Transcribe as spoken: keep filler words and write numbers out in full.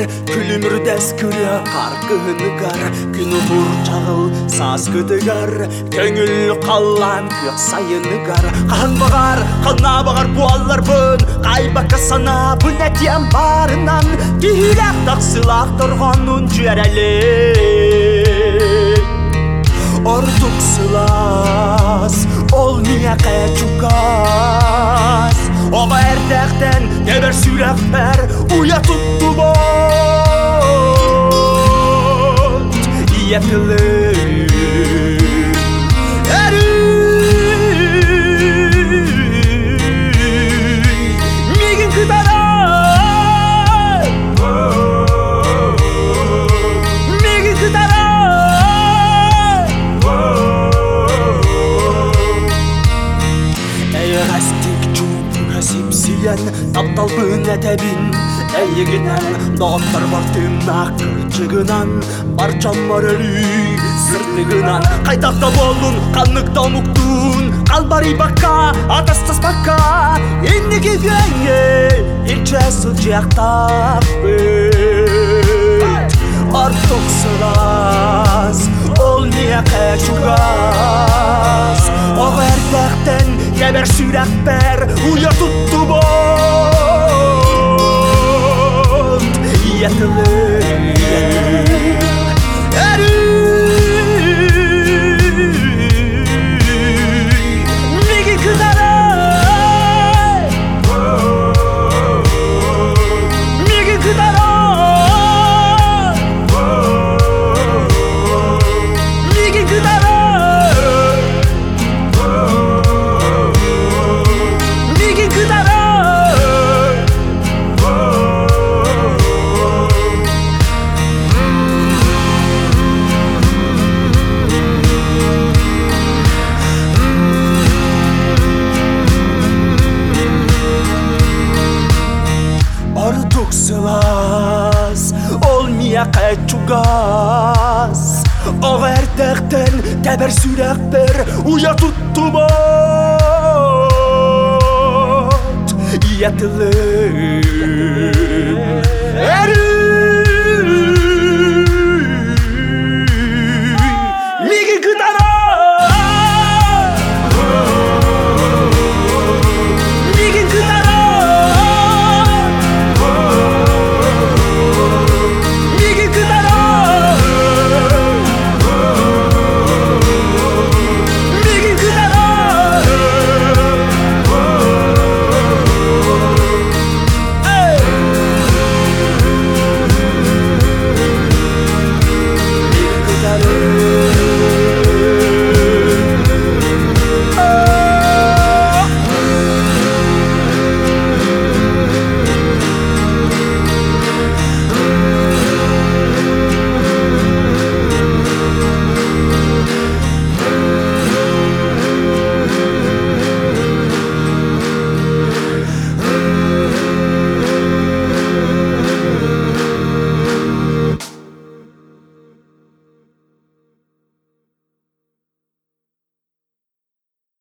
күлүмүрдес күрө каркыныгар күн ур чагыл саскыдыгар көңүл каллан кык сайыныгар канбагар кана багар буалларбын кайбакка сана бүнетем барынан кийлек таксылак торгонун жүйерели ортук сылас ол мияка чукас ога эртектен тебер сүрөкпер уя тутту бот иетиле мигин кытара мигин кытара Сипсиен тапталбын этебин эйигинен доктор бартымнак кырчыгынан барчам морели сыртыгынан кайтакта болдун каныкта муктун калбари бакка атастас бакка инники геңе илче сылжактапбыт артук сылас ол мияка чугас ого эртектен тебер сүрөкпер уя тутту бот иетиле мигин кытара мигин кытара мигин кытара Ортук сылас ол мияка чугас ого эртектен тебер сүрөкпер уя тутту бот иетиле